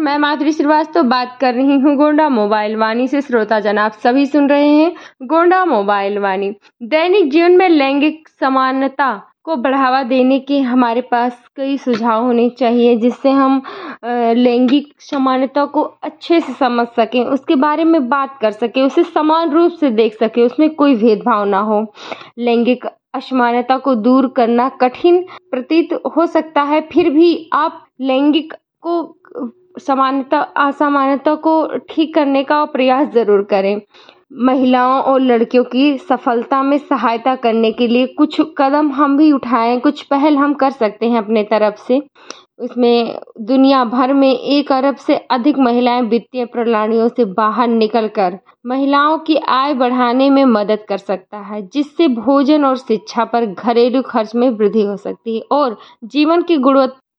मैं माधुरी श्रीवास्तव बात कर रही हूँ गोंडा मोबाइल वाणी से। श्रोता जन आप सभी सुन रहे हैं गोंडा मोबाइल वाणी। दैनिक जीवन में लैंगिक समानता को बढ़ावा देने के हमारे पास कई सुझाव होने चाहिए, जिससे हम लैंगिक समानता को अच्छे से समझ सकें, उसके बारे में बात कर सकें, उसे समान रूप से देख सकें, उसमें कोई भेदभाव ना हो। लैंगिक असमानता को दूर करना कठिन प्रतीत हो सकता है, फिर भी आप लैंगिक को असमानता को ठीक करने का प्रयास जरूर करें। महिलाओं और लड़कियों की सफलता में सहायता करने के लिए कुछ कदम हम भी उठाएं, कुछ पहल हम कर सकते हैं अपने तरफ से। इसमें दुनिया भर में 1 अरब से अधिक महिलाएं वित्तीय प्रणालियों से बाहर निकलकर महिलाओं की आय बढ़ाने में मदद कर सकता है, जिससे भोजन और शिक्षा पर घरेलू खर्च में वृद्धि हो सकती है और जीवन की गुणवत्ता